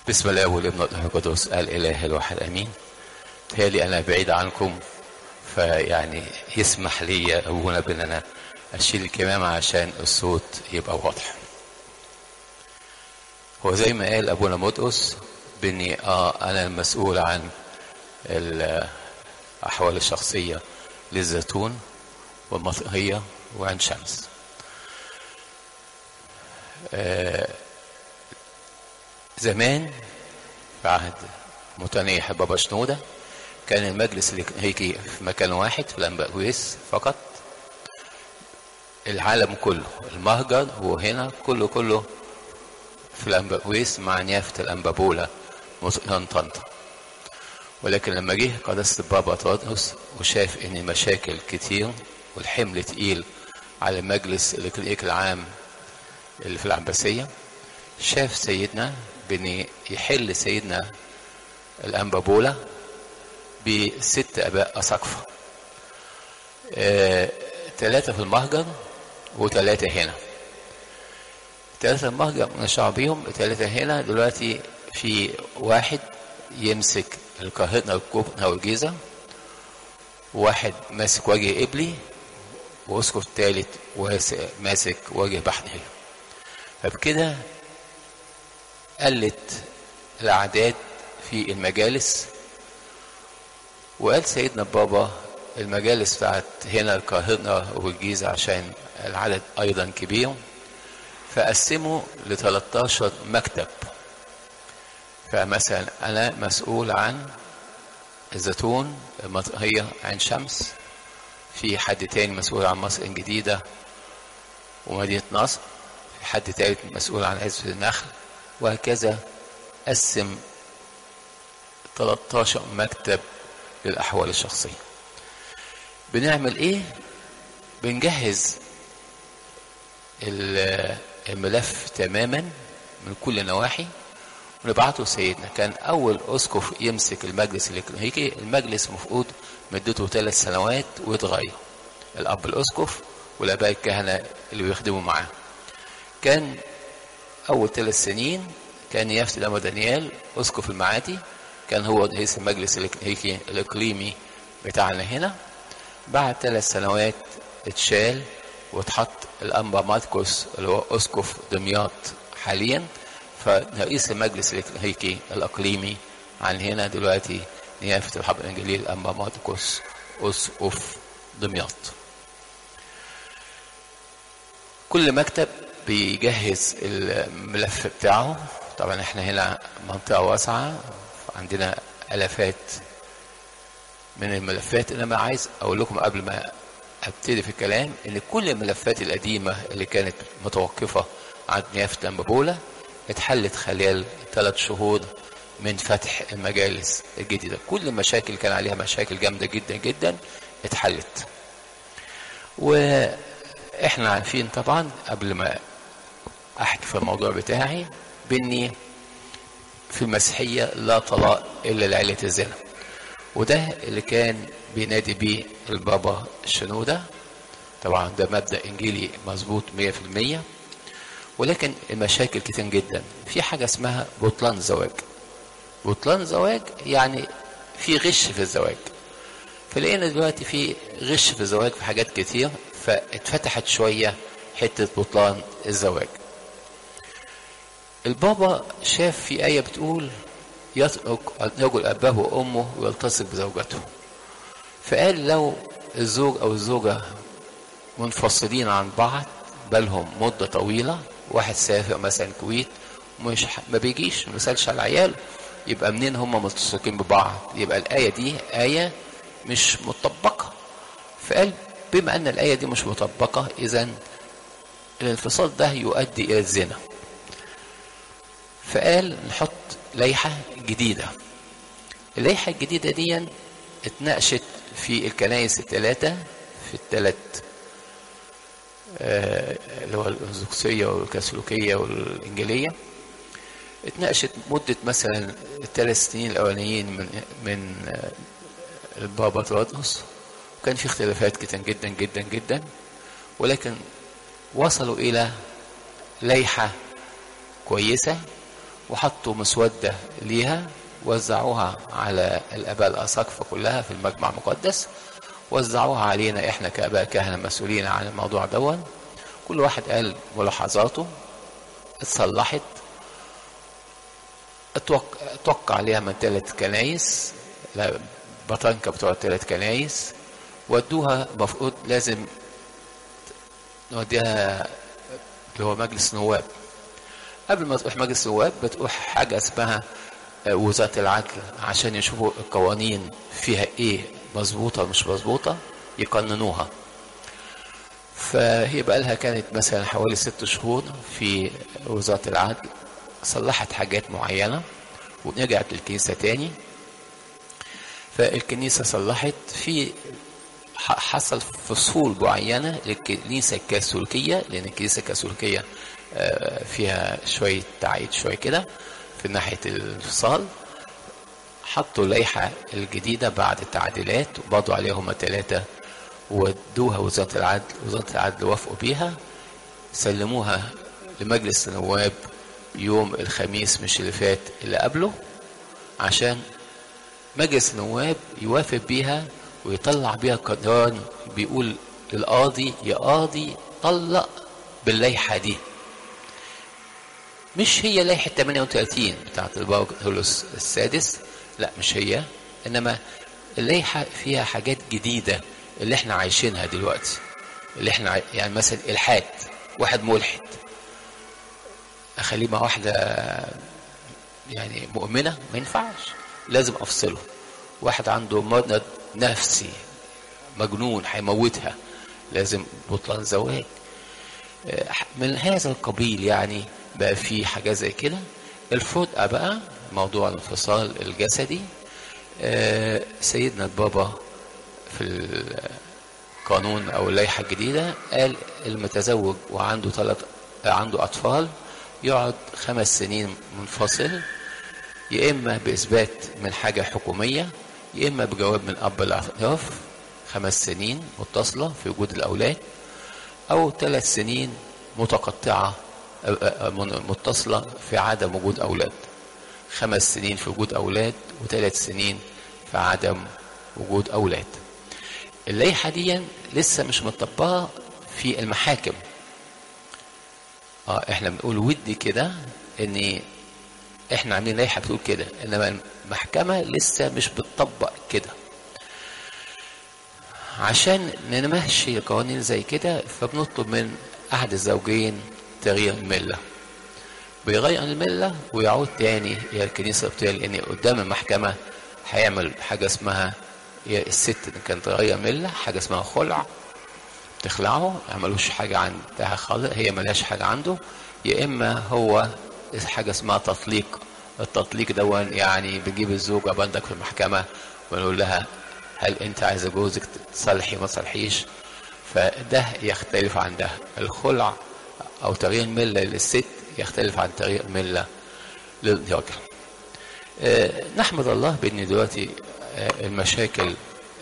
بسم الله والابن والروح القدس الاله الواحد امين. تهيألي انا بعيد عنكم، فيعني يسمح لي ابونا بان انا اشيل الكمامه عشان الصوت يبقى واضح. هو زي ما قال ابونا مدقس باني انا المسؤول عن الاحوال الشخصيه للزيتون والمطهيه وعين شمس. زمان في عهد متنيح بابا شنودة كان المجلس اللي هيجي في مكان واحد في الأنباقويس فقط. العالم كله المهجر وهنا كله في الأنباقويس مع نيافة الأنبابولة طنطا. ولكن لما جه قداسة البابا تودروس وشاف ان المشاكل كتير والحمل تقيل على المجلس الإكليريكي العام اللي في العباسية، شاف سيدنا بان يحل سيدنا الأنبابولة ب6 آباء أساقفة، 3 في المهجر و3 هنا. 3 المهجر من شعبهم، 3 هنا. دلوقتي في واحد يمسك القاهرة والكوبنا والجيزة، وواحد ماسك وجه قبلي، واسقف ثالث ماسك وجه بحري. فبكده قلت الأعداد في المجالس. وقال سيدنا البابا المجالس بتاعت هنا القاهرة والجيزة عشان العدد أيضا كبير، فقسموا ل13 مكتب. فمثلا أنا مسؤول عن الزيتون، المطهية، عين شمس. في حد تاني مسؤول عن مصر الجديدة ومدينة نصر. في حد تالت مسؤول عن عزبة النخل. وهكذا قسم 13 مكتب للأحوال الشخصية. بنعمل ايه؟ بنجهز الملف تماما من كل النواحي ونبعته سيدنا. كان اول اسقف يمسك المجلس الإكليريكي، المجلس مفقود مدته 3 سنوات ويتغير، الاب الاسقف والاباء الكهنه اللي بيخدموا معاه. كان اول 3 سنين كان يافت الأنبا دانيال اسقف المعادي، كان هو رئيس المجلس الإكليريكي الإقليمي بتاعنا هنا. بعد 3 سنوات اتشال واتحط الأنبا ماركوس اللي هو اسقف دمياط حاليا، فرئيس المجلس الإكليريكي الإقليمي عن هنا دلوقتي نيافة الحبر الإنجيلي الأنبا ماركوس اسقف دمياط. كل مكتب بيجهز الملف بتاعه. طبعا احنا هنا منطقة واسعة، عندنا الافات من الملفات. انا عايز اقول لكم قبل ما ابتدي في الكلام ان كل الملفات القديمة اللي كانت متوقفة عند نيافة الأنبابولة اتحلت خلال 3 شهور من فتح المجالس الجديدة. كل المشاكل كان عليها مشاكل جامدة جدا جدا اتحلت. واحنا عارفين طبعا قبل ما احكي في الموضوع بتاعي باني في المسيحية لا طلاق الا لعلة الزنا، وده اللي كان بينادي بيه البابا شنودة. طبعا ده مبدأ انجيلي مظبوط 100%. ولكن المشاكل كتير جدا. في حاجة اسمها بطلان زواج. بطلان زواج يعني في غش في الزواج. فلقينا دلوقتي في غش في الزواج في حاجات كتير، فاتفتحت شوية حتة بطلان الزواج. البابا شاف في آية بتقول يترك الرجل أباه وأمه ويلتصق بزوجته. فقال لو الزوج أو الزوجة منفصلين عن بعض بلهم مدة طويلة، واحد سافر مثلا الكويت مش ما بيجيش ما بيسألش على العيال، يبقى منين هم ملتصقين ببعض؟ يبقى الآية دي آية مش مطبقة. فقال بما أن الآية دي مش مطبقة إذن الانفصال ده يؤدي إلى الزنا. فقال نحط لائحة جديدة. اللائحة الجديدة دي اتناقشت في الكنائس الثلاثة، في الثلاث اللي هو الأرثوذكسية والكاثوليكية والإنجيلية. اتناقشت مدة مثلا 3 سنين الأولانيين من البابا تودروس، وكان في اختلافات كتير جدا جدا جدا، ولكن وصلوا إلى لائحة كويسة وحطوا مسودة ليها وزعوها على الآباء الأساقفة كلها في المجمع المقدس، وزعوها علينا احنا كآباء كهنة مسؤولين عن الموضوع دون. كل واحد قال ملاحظاته، اتصلحت، اتوقع عليها من 3 كنايس، بطنكة بتوع 3 كنايس، ودوها. مفروض لازم نوديها اللي هو مجلس نواب. قبل ما تروح مجلس نواب بتروح حاجة اسمها وزارة العدل عشان يشوفوا القوانين فيها ايه، مظبوطة مش مظبوطة، يقننوها. فهي بقى لها كانت مثلا حوالي 6 شهور في وزارة العدل، صلحت حاجات معينة ورجعت الكنيسة تاني. فالكنيسة صلحت، في حصل فصول معينة للكنيسة الكاثوليكية، لأن الكنيسة الكاثوليكية فيها شوية تعيد شوية كده في ناحية الانفصال. حطوا اللائحة الجديدة بعد التعديلات وبضوا عليهم 3 ودوها وزارة العدل. وزارة العدل وافقوا بيها، سلموها لمجلس النواب يوم الخميس مش اللي فات اللي قبله، عشان مجلس النواب يوافق بيها ويطلع بيها قرار بيقول للقاضي يا قاضي طلق باللائحة دي. مش هي لائحة 38 بتاعت البابا كارلوس السادس، لا مش هي، انما اللائحة فيها حاجات جديدة اللي احنا عايشينها دلوقتي، اللي احنا يعني مثلا الحاد، واحد ملحد اخليه مع واحدة يعني مؤمنة ما ينفعش، لازم افصله. واحد عنده مرض نفسي مجنون هيموتها، لازم بطلان زواج. من هذا القبيل يعني بقى في حاجة زي كده. الفرقة بقى موضوع الانفصال الجسدي، سيدنا البابا في القانون او اللائحة الجديدة قال المتزوج وعنده عنده اطفال يقعد 5 سنين منفصل، يا اما باثبات من حاجة حكومية، يا اما بجواب من اب الاعتراف 5 سنين متصلة في وجود الاولاد، او 3 سنين متقطعة متصلة في عدم وجود اولاد. 5 سنين في وجود اولاد و3 سنين في عدم وجود اولاد. اللائحة دي لسه مش مطبقة في المحاكم. احنا بنقول ودي كده ان احنا عاملين لائحة بتقول كده، انما المحكمة لسه مش بتطبق كده. عشان نمشي قوانين زي كده فبنطلب من احد الزوجين تغيير الملة، بيغير الملة ويعود تاني الى الكنيسة بتاعي، لان قدام المحكمة هيعمل حاجة اسمها الست اللي كانت تغير ملة حاجة اسمها خلع، تخلعه، يعملوش حاجة عندها خالص، هي ملهاش حاجة عنده. يا اما هو حاجة اسمها تطليق. التطليق دون يعني بنجيب الزوجة بندك في المحكمة ونقول لها هل انت عايزة جوزك تصلحي ما تصلحيش، فده يختلف عن ده. الخلع او تغيير ملة للست يختلف عن تغيير ملة للراجل. نحمد الله بان دلوقتي المشاكل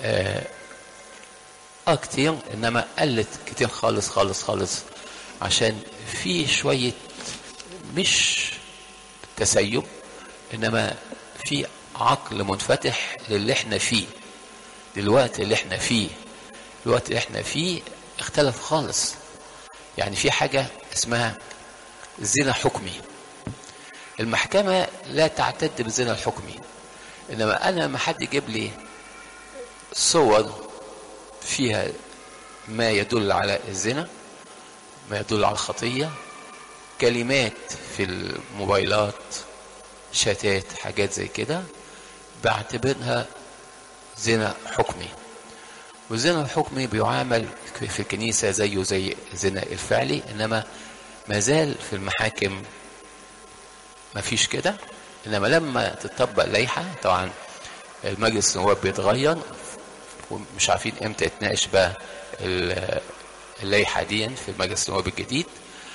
كتير، انما قلت كتير خالص خالص خالص، عشان في شوية مش تسيب، انما في عقل منفتح للي احنا فيه دلوقتي. الوقت اللي احنا فيه اختلف خالص. يعني في حاجة اسمها زنا حكمي، المحكمة لا تعتد بالزنا الحكمي، انما انا لما حد يجيب لي صور فيها ما يدل على الزنا، ما يدل على الخطية، كلمات في الموبايلات، شاتات، حاجات زي كده، بعتبرها زنا حكمي. والزنا الحكمي بيعامل في الكنيسة زيه زي الزنا الفعلي، انما ما زال في المحاكم ما فيش كده. انما لما تطبق لائحة، طبعا المجلس النواب بيتغير ومش عارفين امتى يتناقش بقى اللائحة دي في المجلس النواب الجديد،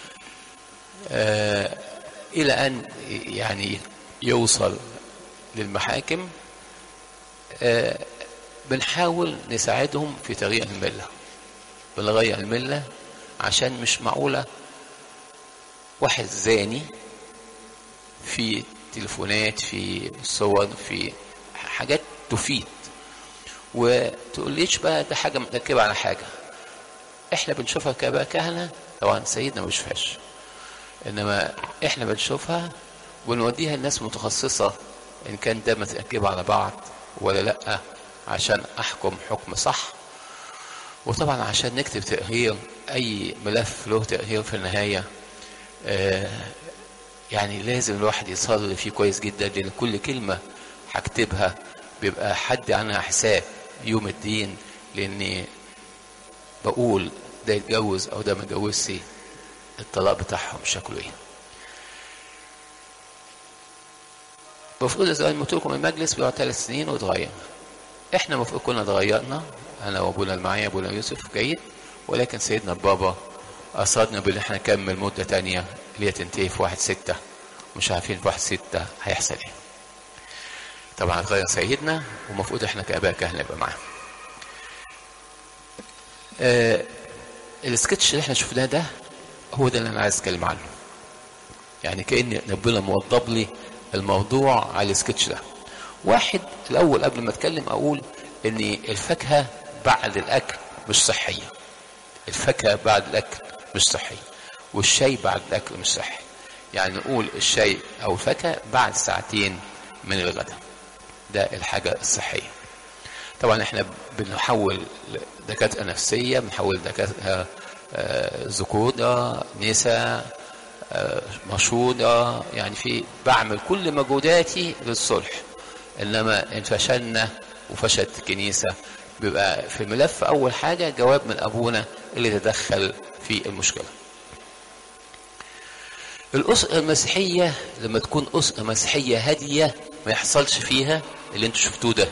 الى ان يعني يوصل للمحاكم. بنحاول نساعدهم في تغيير الملة، بنغير الملة، عشان مش معقولة واحد زاني في تليفونات، في صور، في حاجات تفيد. وتقوليش بقى ده حاجة مركبة على حاجة. احنا بنشوفها كبقى كهنة، طبعا سيدنا ما بيشوفهاش، انما احنا بنشوفها ونوديها لناس متخصصة ان كان ده متركب على بعض ولا لا، عشان احكم حكم صح. وطبعا عشان نكتب تقرير، اي ملف له تقرير في النهاية يعني لازم الواحد يصلي فيه كويس جدا، لان كل كلمة هكتبها بيبقى حد عنها حساب يوم الدين، لاني بقول ده يتجوز او ده ما يتجوزش، الطلاق بتاعهم شكله ايه. المفروض زي ما قلت لكم المجلس بيقعد 3 سنين ويتغير. احنا المفروض كنا اتغيرنا، انا وابونا اللي معايا ابونا يوسف جيد، ولكن سيدنا البابا اصرنا بان احنا نكمل مده تانية اللي هي تنتهي في 1/6، مش عارفين في 1/6 هيحصل ايه. طبعا اتغير سيدنا، ومفروض احنا كاباء كهنه نبقى معاه. السكتش اللي احنا شفناه ده هو ده اللي انا عايز اتكلم عنه، يعني كأن ربنا موضب لي الموضوع على السكتش ده. واحد الاول قبل ما اتكلم اقول ان الفاكهه بعد الاكل مش صحيه. الفاكهه بعد الاكل مش صحيه، والشاي بعد الاكل مش صحي. يعني نقول الشاي او الفاكهه بعد 2 ساعة من الغداء، ده الحاجه الصحيه. طبعا احنا بنحول دكاتره نفسيه، بنحول دكاتره ذكوره، نساء، مشهوده، يعني في بعمل كل مجهوداتي للصلح. انما ان فشلنا وفشلت الكنيسه بيبقى في الملف اول حاجه جواب من ابونا اللي تدخل في المشكله. الاسره المسيحيه لما تكون اسره مسيحيه هاديه ما يحصلش فيها اللي انتوا شفتوه ده.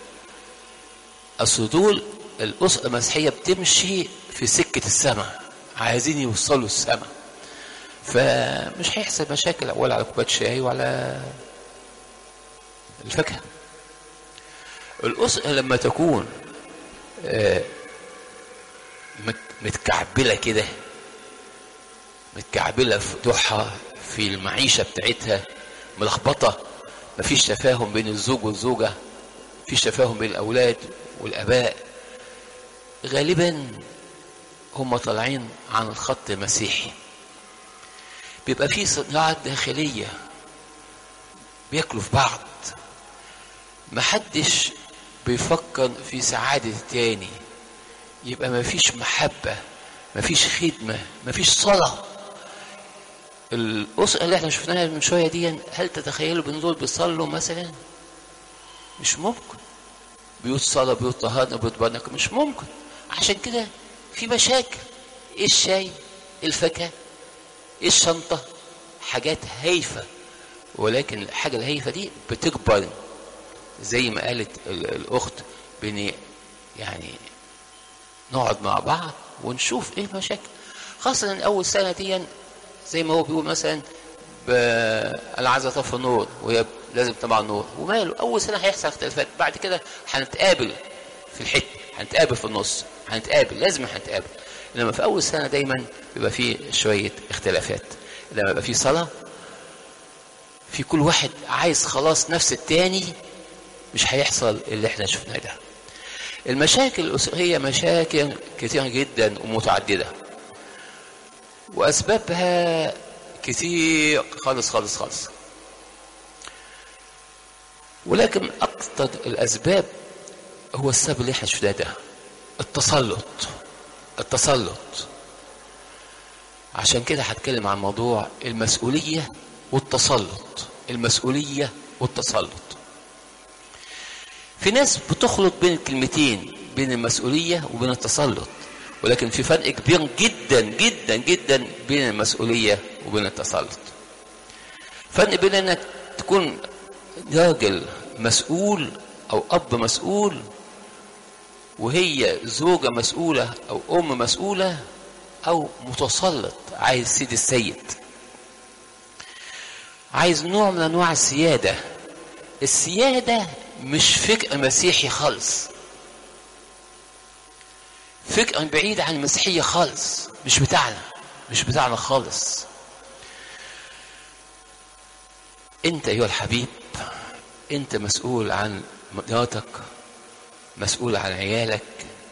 اصل دول الاسره المسيحيه بتمشي في سكه السماء، عايزين يوصلوا السماء، فمش هيحصل مشاكل ولا على كوبايه شاي ولا الفاكهه. الاسره لما تكون متكعبله كده، متكعبله في ضحى في المعيشه بتاعتها، ملخبطه، مفيش تفاهم بين الزوج والزوجه، مفيش تفاهم بين الاولاد والاباء، غالبا هم طالعين عن الخط المسيحي. بيبقى في صراعات داخليه، بياكلوا في بعض، محدش بيفكر في سعاده التاني، يبقى مفيش محبه، مفيش خدمه، مفيش صلاه. الاسره اللي احنا شفناها من شويه دي، هل تتخيلوا ان دول بيصلوا مثلا؟ مش ممكن. بيوت صلاه، بيوت طهارة، بيوت بركه، مش ممكن. عشان كده في مشاكل. ايه الشاي، الفاكهه، ايه الشنطه، حاجات هايفه، ولكن الحاجه الهايفه دي بتكبر زي ما قالت الاخت، بني يعني نقعد مع بعض ونشوف ايه المشاكل. خاصه ان اول سنه دي زي ما هو بيقول مثلا انا عايز اطفي النور، وهي لازم طبعا نور، وماله، اول سنه هيحصل اختلافات، بعد كده هنتقابل في الحته، هنتقابل في النص، هنتقابل، لازم هنتقابل. انما في اول سنه دايما بيبقى فيه شويه اختلافات. لما يبقى فيه صلاه، في كل واحد عايز خلاص نفس التاني، مش هيحصل اللي احنا شفناه ده. المشاكل الاسريه مشاكل كتيره جدا ومتعدده، واسبابها كتير خالص خالص خالص، ولكن اكثر الاسباب هو السبب اللي احنا شفناه ده، التسلط. عشان كده هتكلم عن موضوع المسؤوليه والتسلط. المسؤوليه والتسلط. في ناس بتخلط بين الكلمتين، بين المسؤوليه وبين التسلط، ولكن في فرق كبير جدا جدا جدا بين المسؤوليه وبين التسلط. فرق بين انك تكون راجل مسؤول او اب مسؤول، وهي زوجه مسؤوله او ام مسؤوله، او متسلط عايز سيد السيد، عايز نوع من انواع السياده. السياده مش فكر مسيحي خالص، فكر بعيد عن المسيحيه خالص، مش بتاعنا خالص. انت ايها الحبيب، انت مسؤول عن مراتك، مسؤول عن عيالك،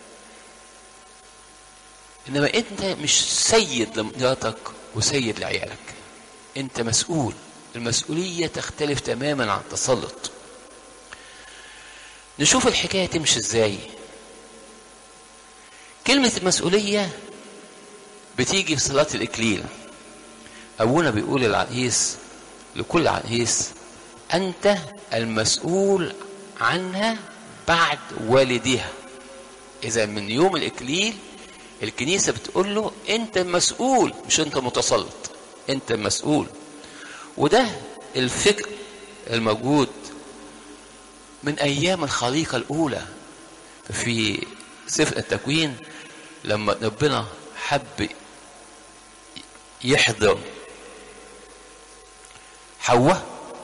انما انت مش سيد لمراتك وسيد لعيالك. انت مسؤول. المسؤولية تختلف تماما عن التسلط. نشوف الحكاية تمشي ازاي. كلمة المسؤولية بتيجي في صلاة الإكليل. أبونا بيقول للعريس، لكل عريس: أنت المسؤول عنها بعد والديها. إذا من يوم الإكليل الكنيسة بتقول له أنت المسؤول، مش أنت متسلط، أنت المسؤول. وده الفكر الموجود من أيام الخليقة الأولى. في سفر التكوين لما ربنا حب يحضر حواء،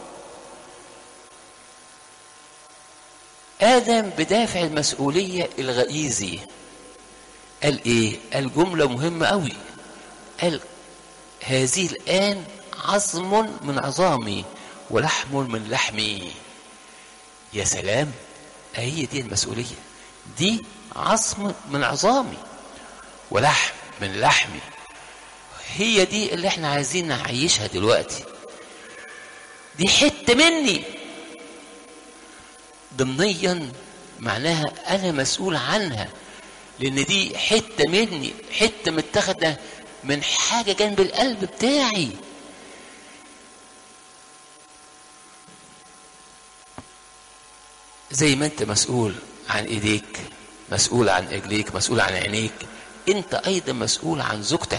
آدم بدافع المسؤولية الغريزي قال إيه؟ قال جملة مهمة قوي، قال: هذه الآن عظم من عظامي ولحم من لحمي. يا سلام، هي دي المسؤولية، دي عظم من عظامي ولحم من لحمي. هي دي اللي احنا عايزين نعيشها دلوقتي. دي حتة مني ضمنيا، معناها انا مسؤول عنها، لان دي حتة مني، حتة متاخدة من حاجة جنب القلب بتاعي. زي ما انت مسؤول عن ايديك، مسؤول عن رجليك، مسؤول عن عينيك، انت ايضا مسؤول عن زوجتك.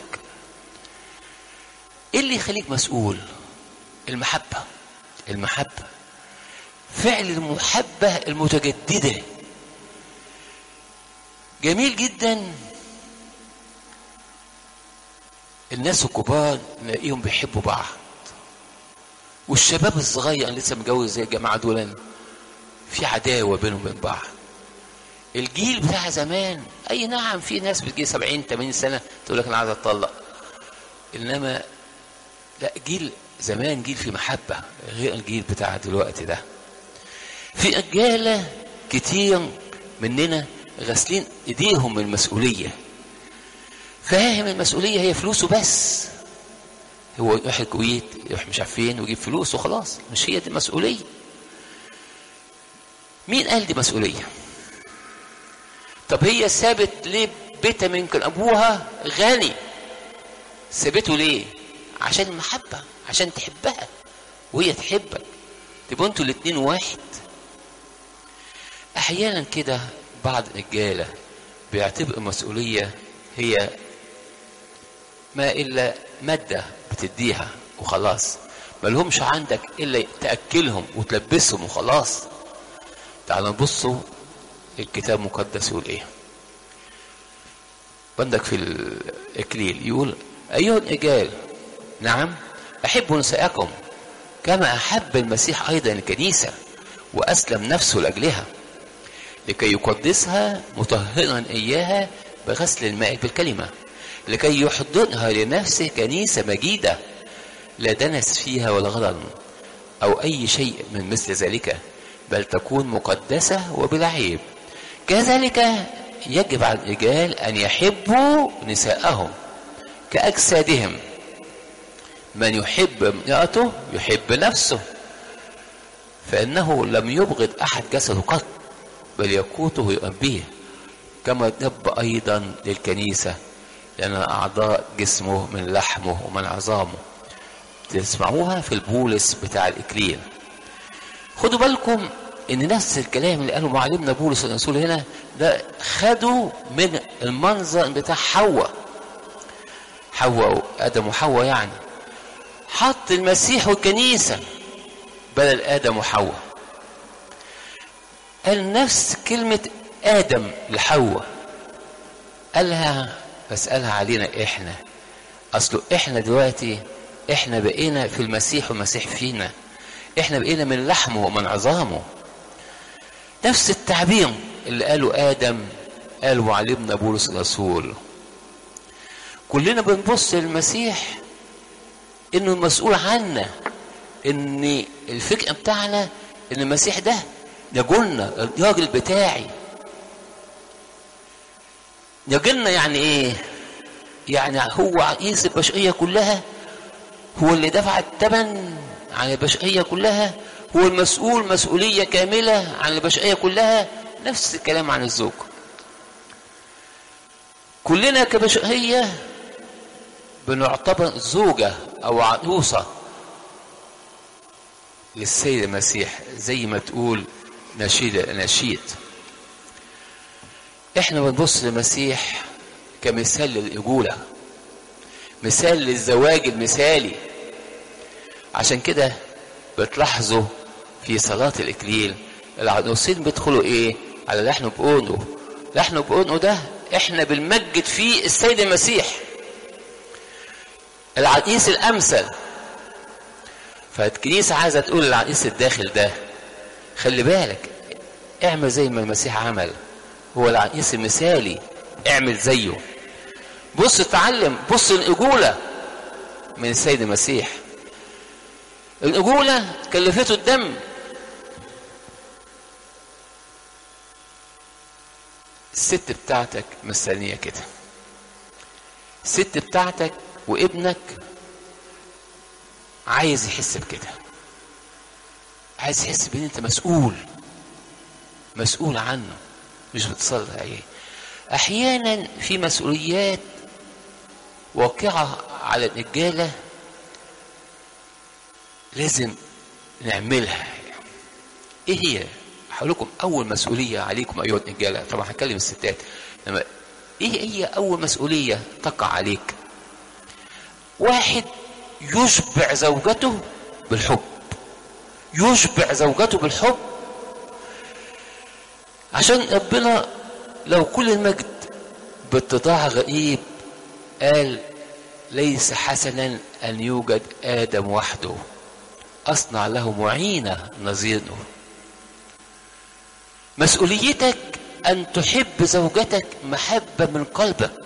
ايه اللي يخليك مسؤول؟ المحبة. المحبة، فعل المحبة المتجددة. جميل جدا الناس الكبار نلاقيهم بيحبوا بعض، والشباب الصغير اللي لسه متجوز زي الجماعة دول في عداوة بينهم وبين بعض. الجيل بتاع زمان، اي نعم في ناس بتجي 70-80 سنة تقول لك انا عايز اتطلق، انما لا، جيل زمان جيل في محبة غير الجيل بتاع دلوقتي ده. في رجالة كتير مننا غاسلين ايديهم من المسؤولية، فاهم المسؤولية هي فلوسه بس، هو يروح الكويت يروح مش عارف فين ويجيب فلوس وخلاص، مش هي دي المسؤولية. مين قال دي مسؤولية؟ طب هي سابت ليه بيتها؟ يمكن ابوها غني، سابته ليه؟ عشان المحبة، عشان تحبها وهي تحبك، تبقوا انتوا الاتنين واحد. احيانا كده بعض الرجاله بيعتبر المسؤوليه هي ما الا ماده بتديها وخلاص، ما لهمش عندك الا تاكلهم وتلبسهم وخلاص. تعالوا نبصوا الكتاب المقدس يقول ايه. عندك في الاكليل يقول: ايها الرجال، نعم، احبوا نساءكم كما احب المسيح ايضا الكنيسه واسلم نفسه لاجلها لكي يقدسها مطهرا اياها بغسل الماء بالكلمه، لكي يحضنها لنفسه كنيسه مجيده لا دنس فيها ولا غضن او اي شيء من مثل ذلك، بل تكون مقدسه وبلا عيب. كذلك يجب على الرجال ان يحبوا نساءهم كاجسادهم. من يحب امرأته يحب نفسه، فإنه لم يبغض أحد جسده قط، بل يقوته ويؤبيه، كما يحب أيضا للكنيسة، لأن أعضاء جسمه من لحمه ومن عظامه. تسمعوها في البولس بتاع الإكليل. خدوا بالكم إن نفس الكلام اللي قاله معلمنا بولس الرسول هنا ده خدوا من المنظر بتاع حواء وآدم وحواء، يعني حط المسيح والكنيسة بدل آدم وحواء. قال نفس كلمة آدم لحواء، قالها بس قالها علينا إحنا. أصله إحنا دلوقتي إحنا بقينا في المسيح والمسيح فينا، إحنا بقينا من لحمه ومن عظامه. نفس التعبير اللي قاله آدم قاله معلمنا بولس الرسول. كلنا بنبص للمسيح إنه المسؤول عنا، ان الفكر بتاعنا ان المسيح ده يجولنا الراجل بتاعي. يجولنا يعني ايه؟ يعني هو عقيس البشريه كلها، هو اللي دفع الثمن عن البشريه كلها، هو المسؤول مسؤوليه كامله عن البشريه كلها. نفس الكلام عن الزوج. كلنا كبشريه بنعتبر زوجه او عروسه للسيد المسيح، زي ما تقول نشيد. احنا بنبص للمسيح كمثال للرجوله، مثال للزواج المثالي. عشان كده بتلاحظوا في صلاة الإكليل العروسين بيدخلوا ايه؟ على لحن بأونو. لحن بأونو ده احنا بنمجد فيه السيد المسيح العريس الأمثل. فالكنيسة عايزة تقول للعريس الداخل ده خلي بالك، اعمل زي ما المسيح عمل، هو العريس المثالي، اعمل زيه. بص اتعلم، بص الرجولة من السيد المسيح. الرجولة كلفته الدم. الست بتاعتك مستنية كده، الست بتاعتك وابنك عايز يحس بكده، عايز يحس بان انت مسؤول عنه، مش بتصلي عليه. احيانا في مسؤوليات واقعة على الرجالة لازم نعملها. ايه هي؟ هقول لكم اول مسؤولية عليكم ايها الرجالة، طبعا هتكلم الستات. لما ايه هي اول مسؤولية تقع عليك؟ واحد يشبع زوجته بالحب، يشبع زوجته بالحب. عشان ربنا لو كل المجد باتضاع غريب قال ليس حسنا ان يوجد ادم وحده، اصنع له معينة نظيره. مسؤوليتك ان تحب زوجتك محبة من قلبك.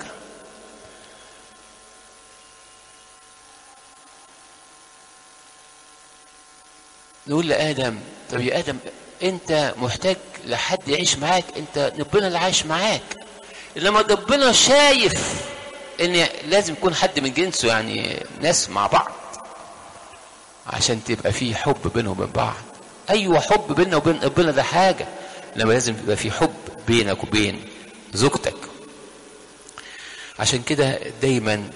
نقول لآدم طب يا آدم انت محتاج لحد يعيش معاك، انت ربنا اللي عايش معاك. انما ربنا شايف ان لازم يكون حد من جنسه، يعني ناس مع بعض عشان تبقى فيه حب بينهم وبين بعض. ايوه حب بيننا وبين ربنا ده حاجة، انما لازم يبقى فيه حب بينك وبين زوجتك. عشان كده دايما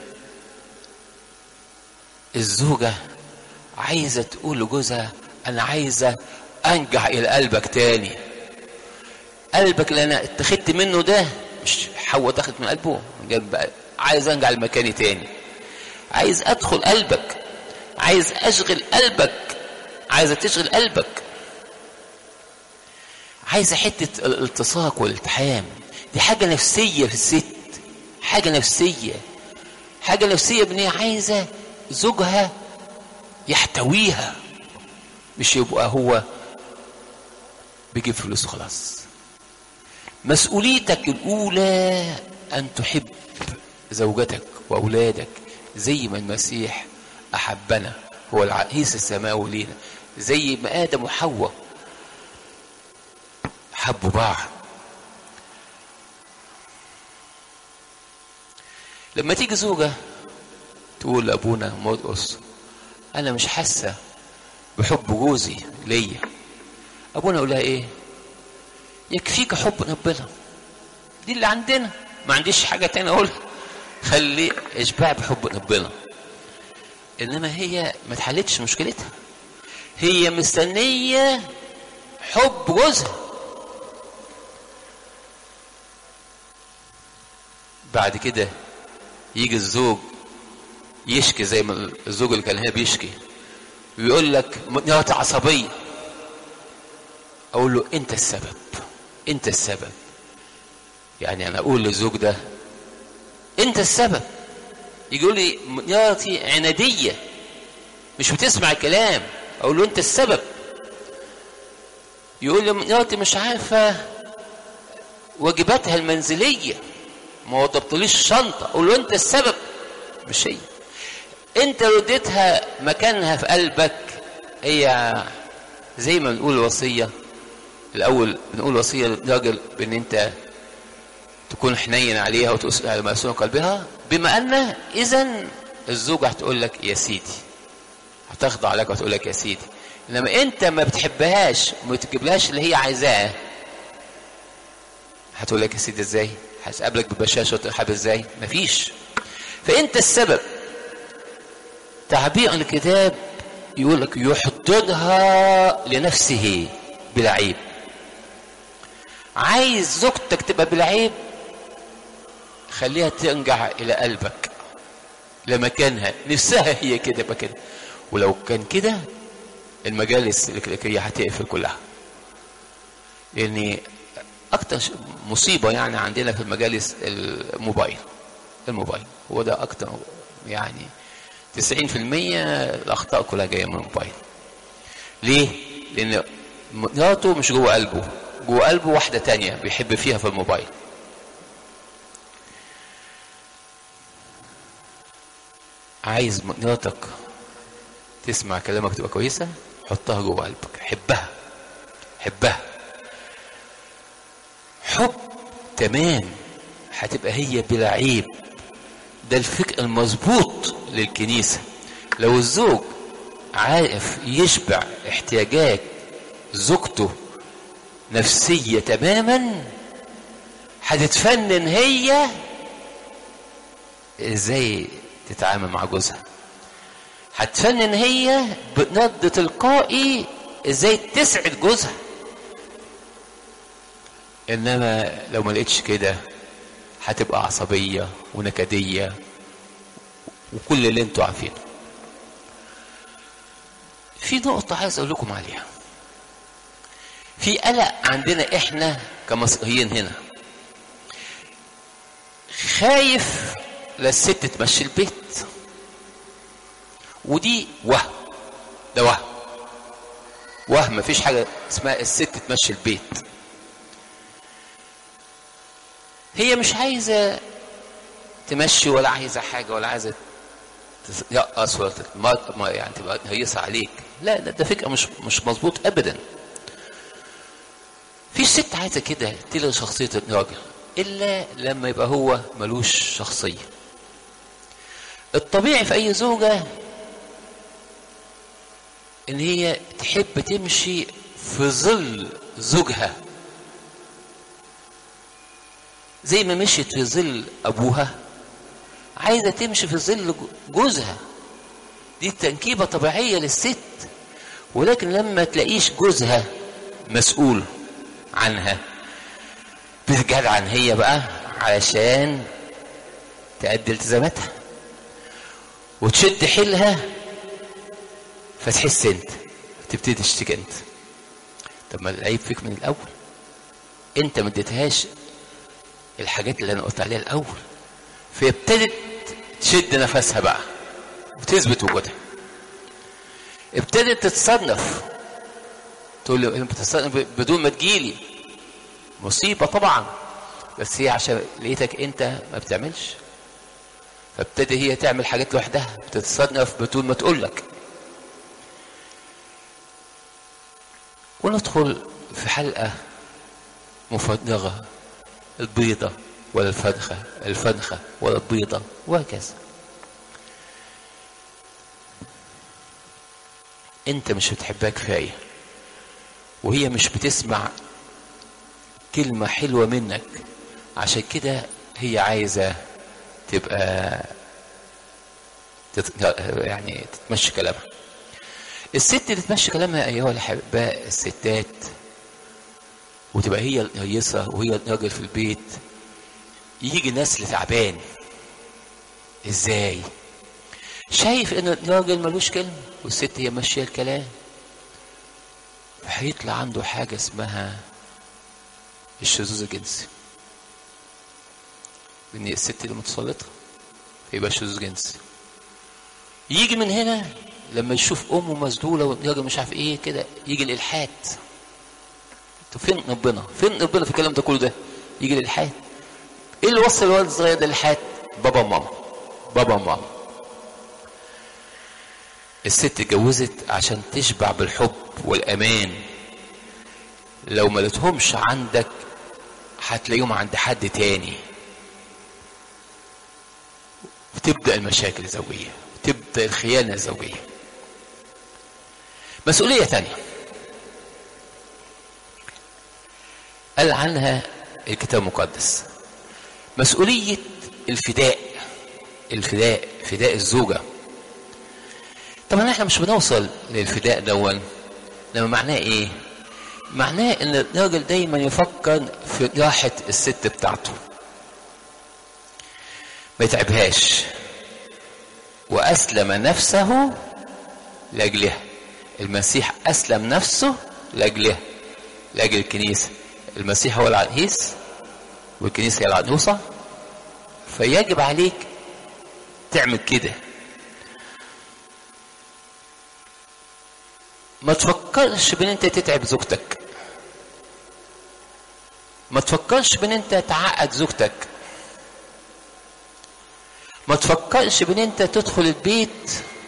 الزوجة عايزة تقول لجوزها انا عايزة انجح الى قلبك تاني. قلبك اللي انا اتخذت منه ده، مش حواء دخلت من قلبه، عايز انجح لمكاني تاني، عايز ادخل قلبك، عايز اشغل قلبك، عايزة تشغل قلبك، عايزة حتة الالتصاق والالتحام. دي حاجة نفسية في الست، حاجة نفسية بان هي عايزة زوجها يحتويها، مش يبقى هو بيجيب فلوس خلاص. مسؤوليتك الأولى أن تحب زوجتك وأولادك زي ما المسيح أحبنا، هو العريس السماوي لينا، زي ما آدم وحواء حبوا بعض. لما تيجي زوجة تقول لأبونا مرقس أنا مش حاسة بحب جوزي ليا، أبونا يقول لها إيه؟ يكفيك حب ربنا، دي اللي عندنا، ما عنديش حاجة تانية أقولها، خلي اشبع بحب ربنا. إنما هي ما اتحلتش مشكلتها، هي مستنية حب جوزها. بعد كده يجي الزوج يشكي زي ما الزوج اللي كان هنا بيشكي، ويقول لك مراتي عصبية. أقول له أنت السبب. يعني أنا أقول للزوج ده أنت السبب. يجي يقول لي مراتي عنادية مش بتسمع الكلام، أقول له أنت السبب. يقول لي مراتي مش عارفة واجباتها المنزلية، ما وضبطليش الشنطة، أقول له أنت السبب. مش هي، أنت رديتها مكانها في قلبك هي زي ما بنقول الوصيه الاول، بنقول وصيه للراجل بان انت تكون حنين عليها وتسأل على ما يسون قلبها، بما ان اذا الزوجه هتقول لك يا سيدي، هتخضع لك وتقول لك يا سيدي. انما انت ما بتحبهاش وما تجيبلهاش اللي هي عايزاه، هتقول لك يا سيدي ازاي؟ هتقابلك ببشاشه وترحب ازاي؟ مفيش. فانت السبب. تعبير الكتاب يقول لك يحضرها لنفسه بلا عيب. عايز زوجتك تبقى بلا عيب، خليها ترجع الى قلبك لمكانها، نفسها هي كده يبقى كده. ولو كان كده المجالس الكليكيه هتقفل كلها. لان اكتر مصيبه يعني عندنا في المجالس الموبايل هو ده اكتر، يعني 90% الاخطاء كلها جايه من الموبايل. ليه؟ لان مراته مش جوه قلبه، جوه قلبه واحده تانية بيحب فيها في الموبايل. عايز مراتك تسمع كلامك تبقى كويسه، حطها جوه قلبك، حبها حب تمام، هتبقى هي بلا عيب. ده الفكر المظبوط للكنيسه. لو الزوج عارف يشبع احتياجات زوجته نفسيه تماما، هتتفنن هي ازاي تتعامل مع جوزها، هتفنن هي بنبض تلقائي ازاي تسعد جوزها. انما لو ما لقيتش كده هتبقى عصبيه ونكديه وكل اللي انتوا عارفينه. في نقطه عايز اقول لكم عليها. في قلق عندنا احنا كمصريين هنا، خايف للست تمشي البيت، ودي ده وهم مفيش حاجه اسمها الست تمشي البيت. هي مش عايزه تمشي ولا عايزه حاجه ولا عايزه يقص ولا ما يعني تبقى هيصة عليك. لا، ده فكره مش مظبوط ابدا. في ست عايزه كده تلغي شخصيه الراجل الا لما يبقى هو ملوش شخصيه. الطبيعي في اي زوجه ان هي تحب تمشي في ظل زوجها، زي ما مشيت في ظل ابوها عايزه تمشي في ظل جوزها. دي تنكيبه طبيعيه للست. ولكن لما تلاقيش جوزها مسؤول عنها، بتجدعن هي بقى علشان تأدي التزاماتها وتشد حيلها، فتحس انت تبتدي تشتكي انت. طب ما العيب فيك من الاول، انت ما اديتهاش الحاجات اللي انا قلت عليها الاول، فابتدت تشد نفسها بقى وتثبت وجودها. ابتدت تتصنف، تقول له انت بتتصنف بدون ما تجيلي، مصيبه طبعا. بس هي عشان لقيتك انت ما بتعملش، فابتدي هي تعمل حاجات لوحدها، بتتصنف بدون ما تقول لك. وندخل في حلقه مفرغه، البيضه ولا الفنخه ولا البيضه وهكذا. انت مش بتحبها كفايه، وهي مش بتسمع كلمه حلوه منك، عشان كده هي عايزه تبقى يعني تتمشي كلامها. الست اللي تمشي كلامها ايها الاحباء الستات، وتبقى هي الرئيسه وهي الراجل في البيت، يجي نسل تعبان. ازاي؟ شايف ان الراجل ملوش كلمه والست هي ماشيه الكلام، فهيطلع عنده حاجه اسمها الشذوذ الجنسي. ان الست اللي متسلطه فيبقى الشذوذ الجنسي. يجي من هنا لما يشوف امه مسدوله والراجل مش عارف ايه كده، يجي الالحاد. طب فين ربنا؟ فين ربنا في الكلام ده كله؟ ده يجي الالحاد. ايه اللي وصل الولد الصغير ده للالحاد؟ بابا وماما. الست اتجوزت عشان تشبع بالحب والامان، لو ما لقيتهمش عندك هتلاقيهم عند حد تاني، وتبدأ المشاكل الزوجية، تبدأ الخيانة الزوجية. مسؤولية تانية قال عنها الكتاب المقدس، مسؤولية الفداء. فداء الزوجة. طبعا احنا مش بنوصل للفداء دون، لما معناه ايه؟ معناه ان الراجل دايما يفكر في راحة الست بتاعته، ما يتعبهاش، واسلم نفسه لاجلها. المسيح اسلم نفسه لاجلها، لاجل الكنيسة. المسيح هو العريس والكنيسة هي العروسة، فيجب عليك تعمل كده. ما تفكرش بان انت تتعب زوجتك، ما تفكرش بان انت تعقد زوجتك، ما تفكرش بان انت تدخل البيت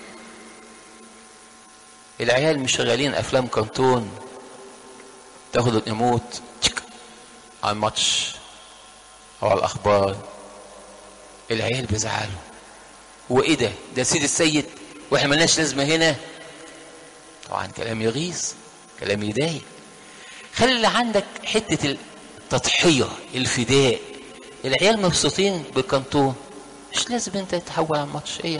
العيال مش شغالين افلام كرتون، تاخد الريموت على الماتش او على الاخبار. العيال بيزعلوا، وايه ده سيد السيد واحنا ملناش لازمه هنا. طبعا كلام يغيظ، كلام يضايق. خلي عندك حته التضحيه، الفداء. العيال مبسوطين بالكرتون، مش لازم انت تتحول على الماتش. ايه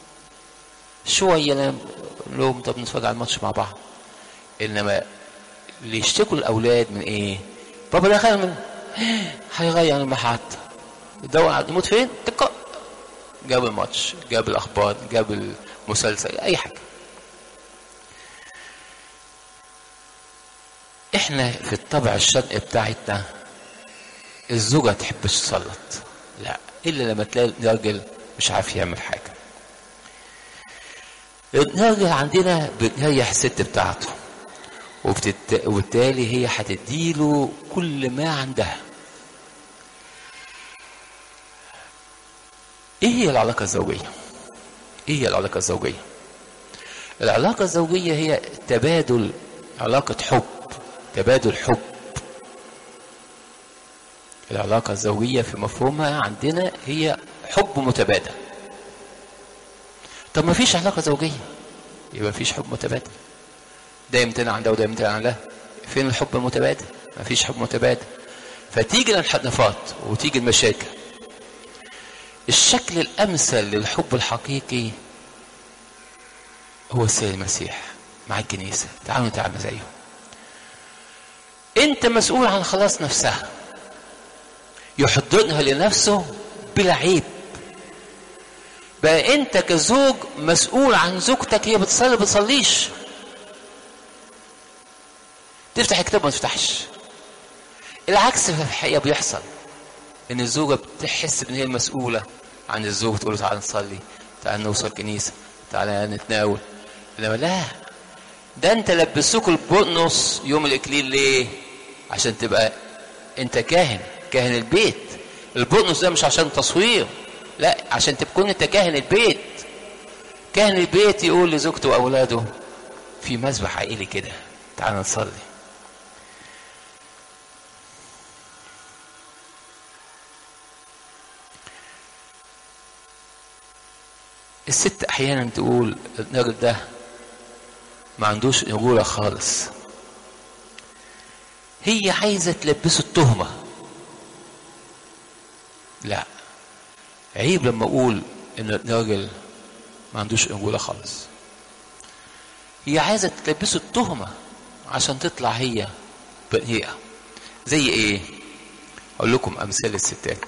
شويه لهم طب نتفرج على الماتش مع بعض. انما اللي يشتكوا الاولاد من ايه؟ بابا ده خير من هيغير المحطه، يدور على الريموت فين؟ تك جاب الماتش، جاب الاخبار، جاب المسلسل، اي حاجه. احنا في الطبع الشرقي بتاعتنا الزوجه تحبش تسلط، لا، الا لما تلاقي الراجل مش عارف يعمل حاجه. الراجل عندنا بيريح الست بتاعته، وبالتالي هي هتديله كل ما عندها. ايه هي العلاقه الزوجيه؟ ايه هي العلاقه الزوجيه؟ العلاقه الزوجيه هي تبادل، علاقه حب، تبادل حب. العلاقه الزوجيه في مفهومها عندنا هي حب متبادل. طب ما فيش علاقه زوجيه يبقى ما فيش حب متبادل، ده يمتنع عن ده وده يمتنع عن ده. فين الحب المتبادل؟ ما فيش حب متبادل. فتيجي الانحرافات وتيجي المشاكل. الشكل الامثل للحب الحقيقي هو السيد المسيح مع الكنيسه. تعالوا نتعامل زيه. انت مسؤول عن خلاص نفسها، يحضنها لنفسه بلا عيب. بقى انت كزوج مسؤول عن زوجتك، هي بتصلي بتصليش، تفتح كتاب ما تفتحش. العكس في الحقيقه بيحصل، ان الزوجه بتحس ان هي المسؤوله عن الزوج، تقول له تعالى نصلي، تعالى نوصل كنيسه، تعالى نتناول. انما لا، ده انت لبسوك البرنس يوم الاكليل ليه؟ عشان تبقى انت كاهن البيت. البرنس ده مش عشان تصوير، لا، عشان تكون انت كاهن البيت. كاهن البيت يقول لزوجته واولاده في مذبح عائلي كده، تعالى نصلي. الست احيانا تقول الراجل ده ما عندوش رجوله خالص، هي عايزه تلبسه التهمه. لا، عيب لما اقول ان الراجل ما عندوش رجوله خالص. هي عايزه تلبسه التهمه عشان تطلع هي بريئه. زي ايه؟ اقول لكم امثال الستات.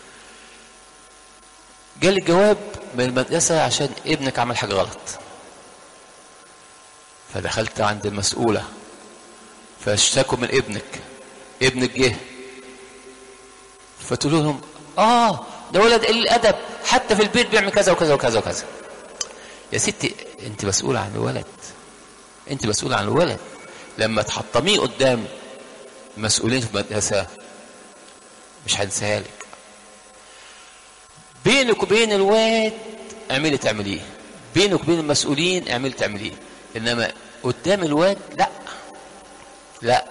جالي جواب من المدرسه عشان ابنك عمل حاجه غلط، فدخلت عند المسؤوله فاشتكوا من ابنك جه، فتقول لهم ده ولد قليل الادب، حتى في البيت بيعمل كذا وكذا وكذا وكذا. يا ستي انت مسؤوله عن الولد، انت مسؤوله عن الولد. لما تحطميه قدام مسؤولين في المدرسه مش هنساها لك. بينك وبين الواد تعمليه، بينك وبين المسؤولين تعمليه، انما قدام الواد لا.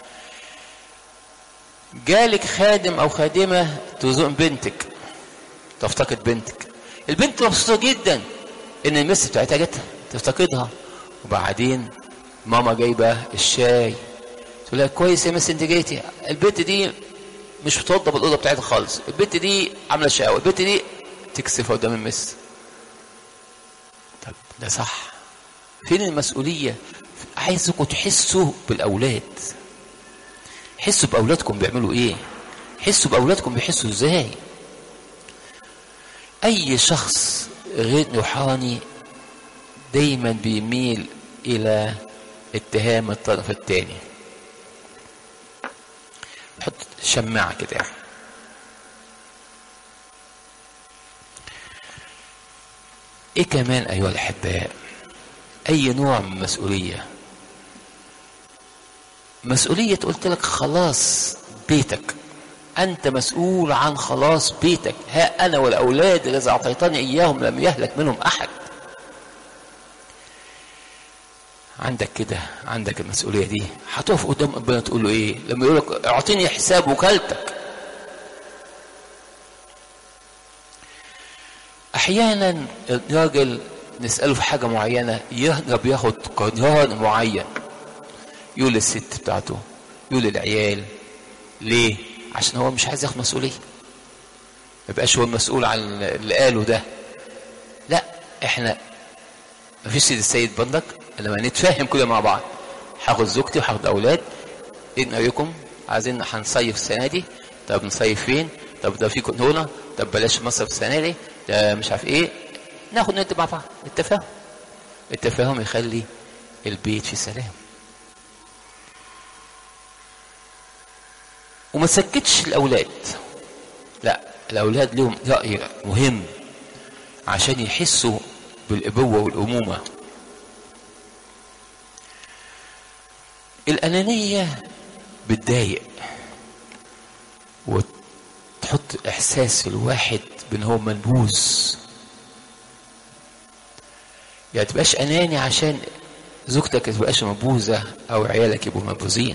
جالك خادم او خادمه تزوم بنتك، تفتقد بنتك، البنت مبسوطه جدا ان المس بتاعتها جت تفتقدها، وبعدين ماما جايبه الشاي تقول لها كويس يا مس انت جيتي، البنت دي مش بتوضب الاوضه بتاعتها خالص، البنت دي عامله شقاوه، البنت دي تكسفها قدام المس. طب ده صح؟ فين المسؤوليه؟ عايزكم تحسوا بالاولاد، حسوا باولادكم بيعملوا ايه، حسوا باولادكم بيحسوا ازاي. اي شخص غير روحاني دايما بيميل الى اتهام الطرف الثاني. حط شماعه كده. ايه كمان ايها الاحباء؟ اي نوع من المسؤوليه، مسؤوليه قلت لك خلاص بيتك، انت مسؤول عن خلاص بيتك. ها انا والاولاد الذي اعطيتني اياهم لم يهلك منهم احد. عندك كده، عندك المسؤوليه دي. هتقف قدام ربنا تقول له ايه لما يقول لك اعطيني حساب وكالتك؟ احيانا الراجل نساله في حاجه معينه يهرب ياخد قرار معين، يقول للست بتاعته، يقول للعيال. ليه؟ عشان هو مش عايز ياخد مسؤوليه، ما يبقاش هو المسؤول عن اللي قاله ده. لا، احنا ما فيش سيد السيد بندك لما نتفاهم كده مع بعض. هاخد زوجتي وهاخد اولاد، ايه رايكم؟ عايزين هنصيف السنه دي، طب نصيف فين؟ طب ده في كنتونه، طب بلاش مصرف السنه دي، ده مش عارف ايه. ناخد ندي مع بعض. التفاهم يخلي البيت في سلام. وما تسكتش الاولاد، لا، الاولاد لهم راي مهم عشان يحسوا بالابوه والامومه. الانانيه بتضايق وتحط احساس في الواحد بان هو منبوذ. يعني تبقاش اناني عشان زوجتك تبقاش منبوذه او عيالك يبقوا منبوذين.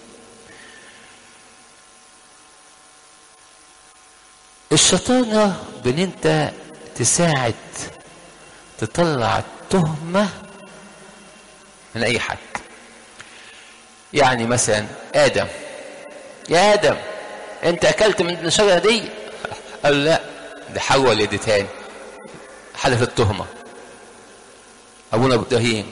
الشطارة بان انت تساعد تطلع التهمة من اي حد. يعني مثلا ادم، يا ادم انت اكلت من الشجرة دي؟ قال لا، ده حواء اللي اديتهاني. حدث التهمة. ابونا ابراهيم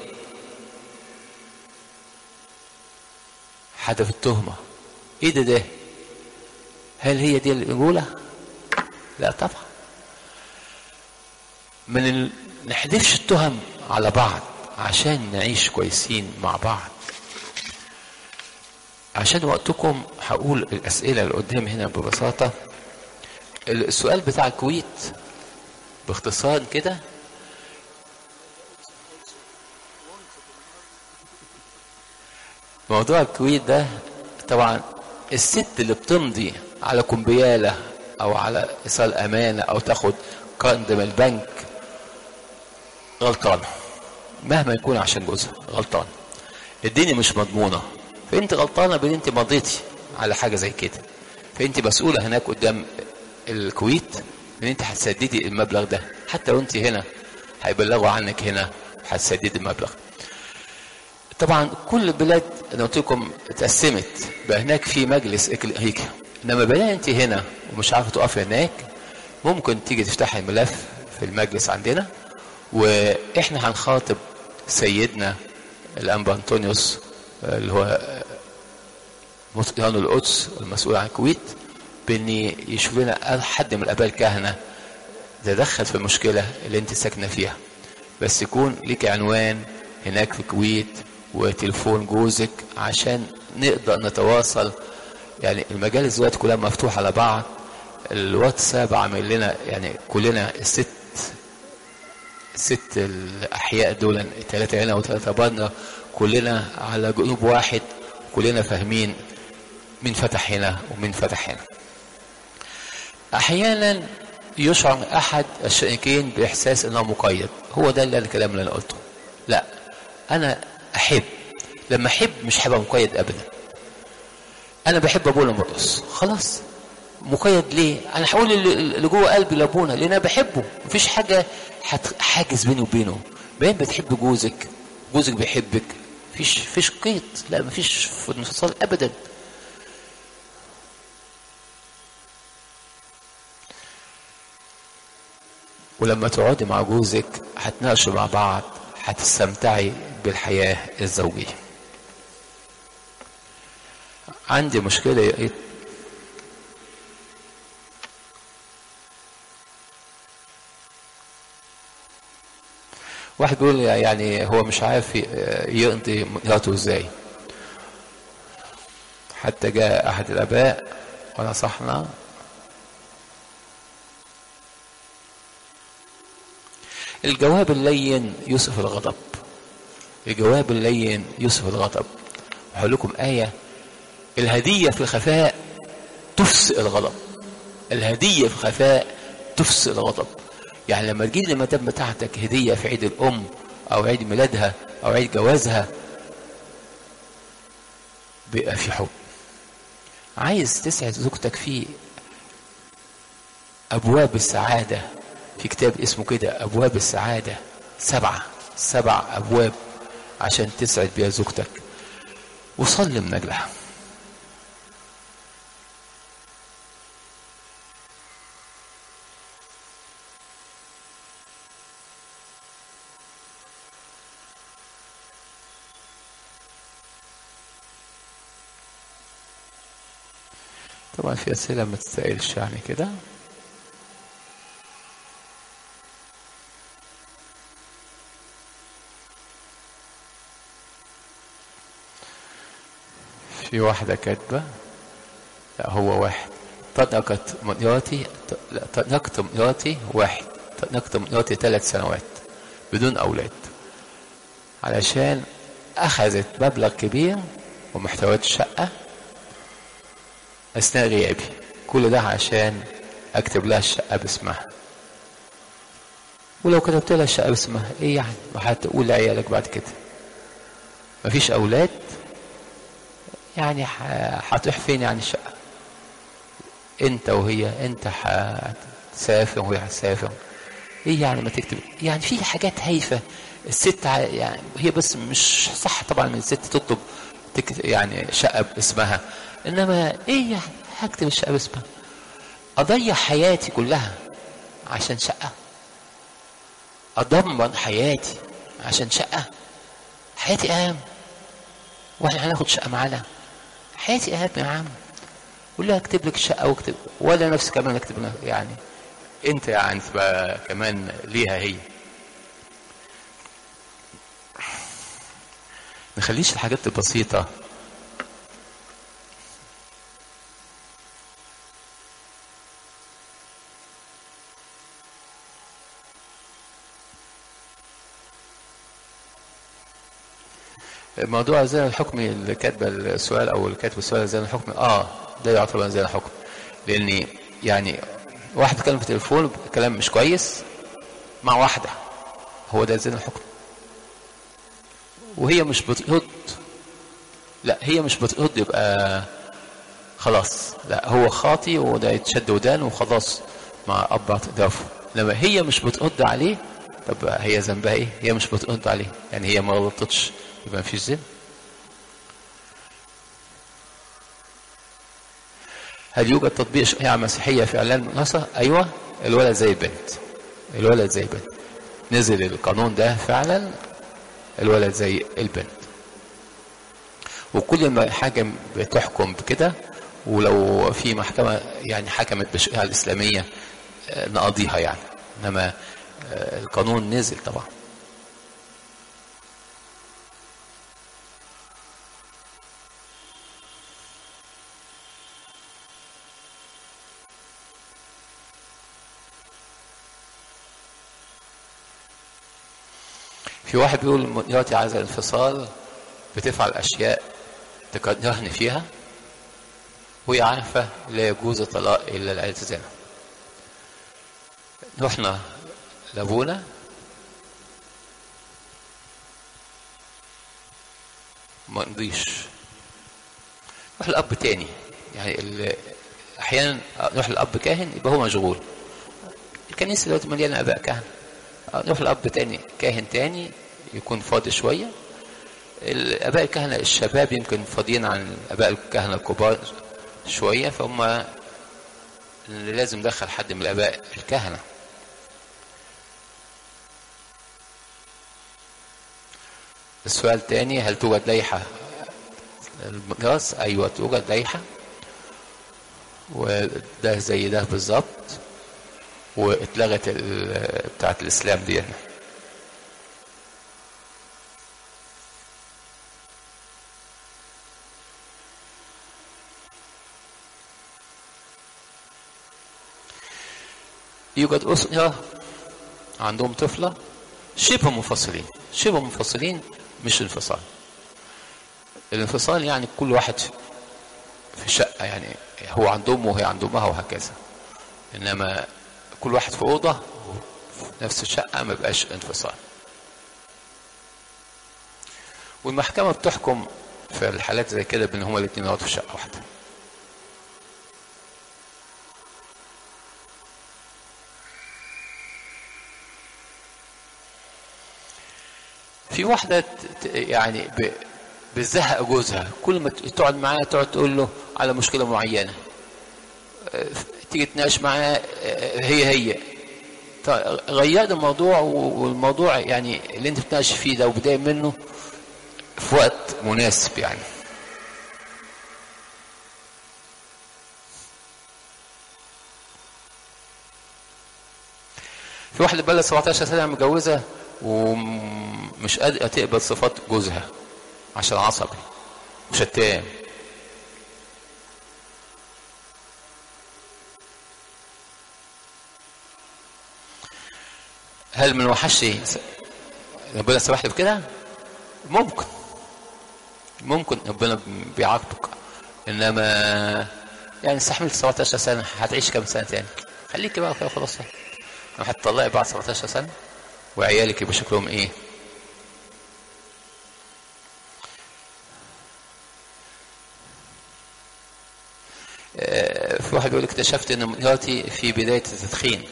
حدث التهمة. ايه ده؟ هل هي دي الرجولة؟ لا طبعا. نحذفش التهم على بعض عشان نعيش كويسين مع بعض. عشان وقتكم هقول الأسئلة اللي قدامي هنا ببساطة. السؤال بتاع الكويت باختصار كده. موضوع الكويت ده طبعا الست اللي بتمضي على كمبيالة او على ايصال امانه او تاخد قرض من البنك غلطانه، مهما يكون عشان جوزها غلطان. الدنيا مش مضمونه، فانت غلطانه بان انت مضيتي على حاجه زي كده. فانت مسؤوله هناك قدام الكويت ان انت هتسددي المبلغ ده، حتى وانت هنا هيبلغوا عنك هنا هتسددي المبلغ. طبعا كل البلاد انا قلت لكم اتقسمت بقى هناك في مجلس هيك، انما بلا انت هنا ومش عارفه تقفي هناك، ممكن تيجي تفتحي الملف في المجلس عندنا، واحنا هنخاطب سيدنا الانبا انطونيوس اللي هو مطيان القدس المسؤول عن الكويت، بان يشوف لنا حد من الاباء الكهنه تدخل في المشكله اللي انت ساكنه فيها، بس يكون ليك عنوان هناك في الكويت وتليفون جوزك عشان نقدر نتواصل. يعني المجالس دلوقتي كلها مفتوحه على بعض. الواتساب عامل لنا يعني كلنا الست الاحياء دول 3 هنا و3 بره، كلنا على جروب واحد، كلنا فاهمين مين فتح هنا ومين فتح هنا. احيانا يشعر احد الشريكين باحساس انه مقيد. هو ده الكلام اللي انا قلته. لا، انا احب، لما احب مش هبقى مقيد ابدا. انا بحب ابونا مرقس، خلاص مقيد ليه؟ انا هقول اللي جوه قلبي لابونا لان انا بحبه، مفيش حاجه حاجز بيني وبينه. باين بتحب جوزك، جوزك بيحبك، مفيش قيد، لا مفيش انفصال ابدا. ولما تقعدي مع جوزك هتناقشوا مع بعض، هتستمتعي بالحياه الزوجيه. عندي مشكله واحد بيقول يعني هو مش عارف يقضي مراته ازاي. حتى جاء احد الاباء ونصحنا. الجواب اللين يوسف الغضب، الجواب اللين يوسف الغضب. هقول لكم آية: الهدية في الخفاء تفسئ الغضب، الهدية في الخفاء تفسئ الغضب. يعني لما تجيب للمدام بتاعتك هدية في عيد الأم أو عيد ميلادها أو عيد جوازها، بيبقى في حب. عايز تسعد زوجتك في أبواب السعادة، في كتاب اسمه كده أبواب السعادة، 7 أبواب عشان تسعد بيها زوجتك، وصلي من أجلها. طبعا في أسئلة ما تستاهلش يعني كده. في واحدة كاتبة، لا هو واحد: طلقت مراتي، لا طلقت مراتي واحد، طلقت مراتي 3 سنوات بدون أولاد علشان أخذت مبلغ كبير ومحتويات الشقة أثناء غيابي، كل ده عشان أكتب لها الشقة باسمها. ولو كتبت لها الشقة باسمها إيه يعني؟ ما هتقول لعيالك بعد كده مفيش أولاد، يعني هتروح فين يعني الشقة؟ أنت وهي، أنت هتسافر وهي هتسافر، إيه يعني ما تكتب؟ يعني في حاجات هايفة الست يعني هي بس مش صح طبعا من الست تطلب يعني شقة باسمها، إنما إيه يعني هكتب الشقة باسمها؟ أضيع حياتي كلها عشان شقة؟ أضمن حياتي عشان شقة؟ حياتي أهم واحنا هناخد شقة معانا؟ حياتي أهم يا عم. ولا أكتب لك الشقة واكتب ولا نفسي كمان أكتب لها؟ يعني أنت يعني تبقى كمان ليها هي. نخليش الحاجات البسيطة. موضوع زين الحكم اللي كاتبه السؤال او اللي كاتب السؤال زين الحكم، ده يعتبر زين الحكم، لاني يعني واحد بيتكلم في التليفون كلام مش كويس مع واحده، هو ده زين الحكم. وهي مش بترد، لا هي مش بترد يبقى خلاص، لا هو خاطي وده يتشد ودان وخلاص مع اب اعترافه. لما هي مش بترد عليه، طب هي ذنبها ايه؟ هي مش بترد عليه يعني هي ما غلطتش، يبقى مفيش زين. هل يوجد تطبيق شريعة مسيحية في إعلان المناصة؟ أيوة، الولد زي البنت، الولد زي البنت، نزل القانون ده فعلا، الولد زي البنت. وكل ما حاجة بتحكم بكده، ولو في محكمة يعني حكمت بالشريعة الإسلامية نقضيها يعني، إنما القانون نزل طبعا. في واحد بيقول مراتي عايزة الانفصال، بتفعل أشياء تكرهني فيها وهي عارفة لا يجوز الطلاق إلا العيلة زنا. رحنا لابونا ما نضيش، نروح لأب تاني. يعني أحيانا نروح لأب كاهن يبقى هو مشغول، الكنيسة دلوقتي مليانة آباء كهنة، نروح لأب تاني كاهن تاني يكون فاضي شوية. الآباء الكهنة الشباب يمكن فاضيين عن آباء الكهنة الكبار شوية، فهم اللي لازم ندخل حد من الآباء الكهنة. السؤال تاني، هل توجد لائحة الميراث؟ أيوة توجد لائحة، وده زي ده بالظبط، واتلغت بتاعت الإسلام دي. يوجد أسرة عندهم طفلة شبه منفصلين، شبه منفصلين مش انفصال. الانفصال يعني كل واحد في شقة، يعني هو عند أمه وهي عند أمها وهكذا، إنما كل واحد في أوضة في نفس الشقة ما بقاش انفصال. والمحكمة بتحكم في الحالات زي كده بأن هما الاتنين يقعدوا في شقة واحدة. في واحدة يعني بتزهق جوزها، كل ما تقعد معاه تقعد تقول له على مشكلة معينة، تيجي تناقش معاه هي غير الموضوع، والموضوع يعني اللي انت بتناقش فيه ده وبداية منه في وقت مناسب. يعني في واحدة بقى 17 سنة متجوزة ومش قادرة تقبل صفات جوزها عشان عصبي وشتام. هل من وحشي ربنا سمح لي بكده؟ ممكن ربنا بيعاقبك، انما يعني استحملت 17 سنة، هتعيش كام سنة تاني؟ خليك بقى كده خلاص، هتطلعي بعد 17 سنة وعيالك يبقى شكلهم ايه؟ في واحد يقول اكتشفت ان مراتي في بداية التدخين،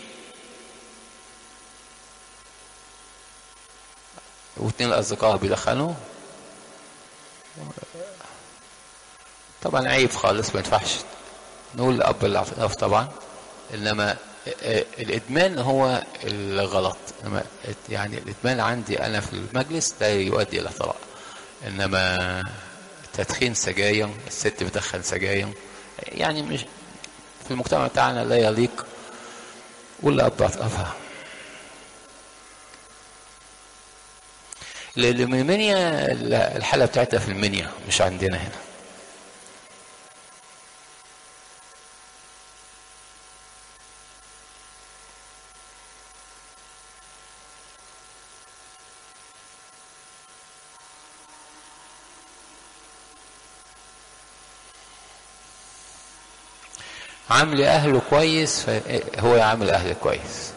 واثنين الاصدقاء بيدخنوا. طبعا عيب خالص، ما ينفعش نقول لأب الاعتراف طبعا، انما الادمان هو الغلط. يعني الادمان عندي انا في المجلس ده يؤدي الى طلاق، انما تدخين سجاير، الست بتدخن سجاير، يعني مش في المجتمع بتاعنا لا يليق، ولا اب اعترافها. اللي من المنيا الحالة بتاعتها في المنيا مش عندنا هنا. عامل اهله كويس فهو يعامل اهله كويس.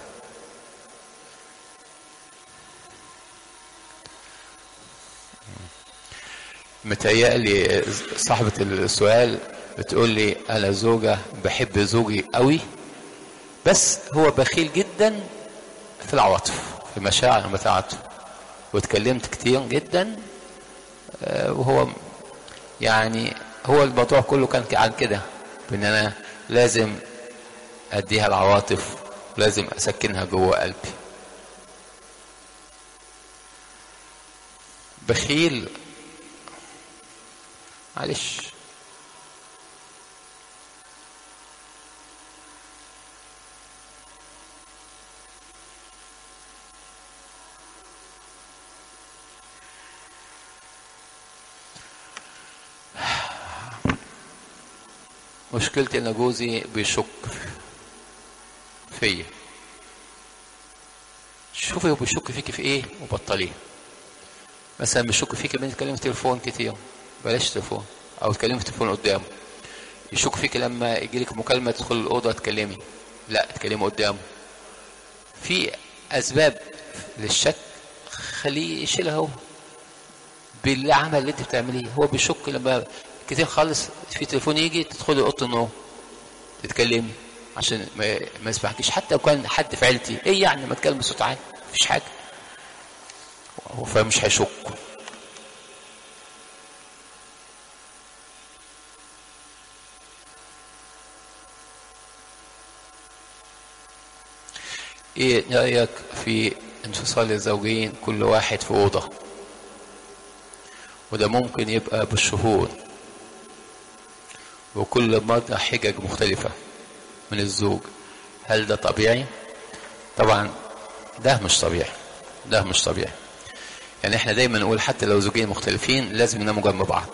متهيألي صاحبة السؤال بتقول لي انا زوجة بحب زوجي قوي، بس هو بخيل جدا في العواطف، في المشاعر بتاعته، واتكلمت كتير جدا، وهو يعني هو الموضوع كله كان عن كده، بان انا لازم اديها العواطف، لازم اسكنها جوه قلبي. بخيل معلش. مشكلتي ان جوزي بيشك فيا. شوفي هو بيشك فيكي في ايه وبطليه. مثلا بيشك فيكي لما تتكلمي في تليفون كتير، بلاش تليفون، او تكلمي في تليفون قدامه. يشك فيكي لما يجيلك مكالمه تدخل الاوضه تكلمي، لا تكلمي قدامه. في اسباب للشك خليه يشيلها هو بالعمل اللي انت بتعمليه. هو بيشك لما كتير خالص في تليفون يجي تدخلي اوضه النوم تتكلمي عشان ما يسمعكيش، حتى لو كان حد في عيلتي، ايه يعني ما اتكلم بصوت عالي مفيش حاجه، هو فمش هيشك. ايه رايك في انفصال الزوجين كل واحد في اوضه؟ وده ممكن يبقى بالشهور، وكل مرة حجج مختلفة من الزوج. هل ده طبيعي؟ طبعا ده مش طبيعي، ده مش طبيعي. يعني احنا دايما نقول حتى لو زوجين مختلفين لازم يناموا جنب بعض،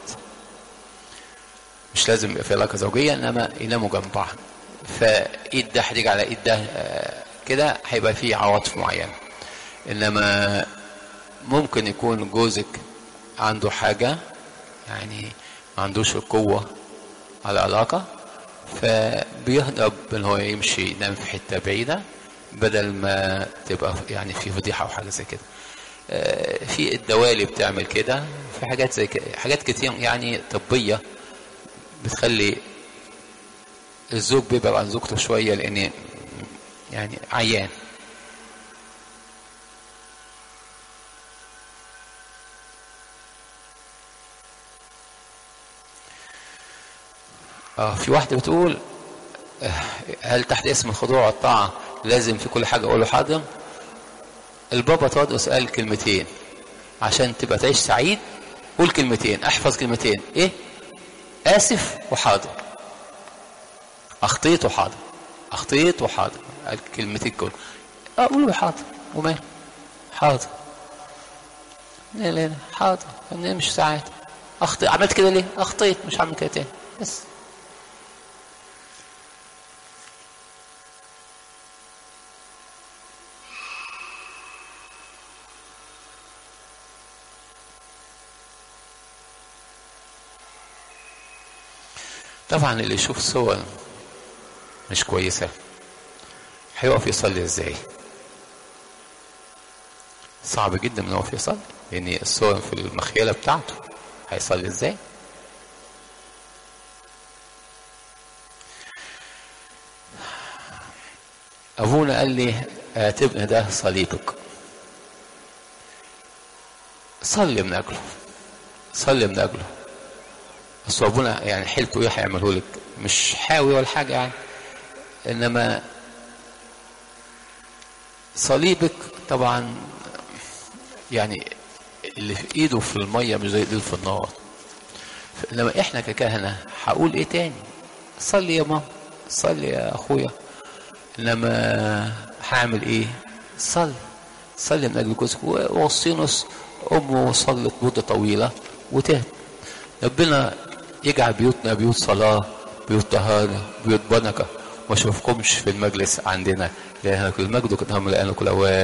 مش لازم يبقى في علاقة زوجية انما يناموا جنب بعض. فايد ده هتيجي على ايد ده كده هيبقى فيه عواطف معينة. انما ممكن يكون جوزك عنده حاجة يعني ما عندوش القوة على علاقة، فبيهرب ان هو يمشي ينام في حتة بعيدة بدل ما تبقى يعني في فضيحة او حاجة زي كده. في الدوالي بتعمل كده، في حاجات زي كده، حاجات كتير يعني طبية بتخلي الزوج بيبعد عن زوجته شوية لان يعني عيان. في واحدة بتقول هل تحت اسم الخضوع والطاعة لازم في كل حاجة اقول له حاضر؟ البابا تودس قال كلمتين عشان تبقى تعيش سعيد، قول كلمتين، احفظ كلمتين، ايه؟ اسف وحاضر، اخطيت وحاضر، اخطيت وحاضر، الكلمتين كل اقول له حاضر ومال حاضر، لا لا لا حاضر، انا مش ساعات اخطيت، عملت كده ليه؟ اخطيت مش هعمل كده تاني بس. طبعا اللي يشوف صور مش كويسة هيقف يصلي ازاي؟ صعب جدا انه يقف يصلي لان الصور في المخيلة بتاعته، هيصلي ازاي؟ ابونا قال لي اعتبر ده صليبك، صلي من اجله، صلي من اجله. بس ابونا يعني حيلته ايه هيعمله لك؟ مش حاوي ولا حاجه يعني، انما صليبك طبعا يعني اللي في ايده في الميه مش زي ايده في النار. انما احنا ككهنه هقول ايه تاني؟ صلي يا ماما، صلي يا اخويا، انما هعمل ايه؟ صلي، صلي من اجل جوزك. واغسطينوس امه صلت مده طويله وتهت. ربنا يجعل بيوتنا بيوت صلاه، بيوت طهاره، بيوت بركه، ما اشوفكمش في المجلس عندنا. لأن المجد كلهم الان كل اوان.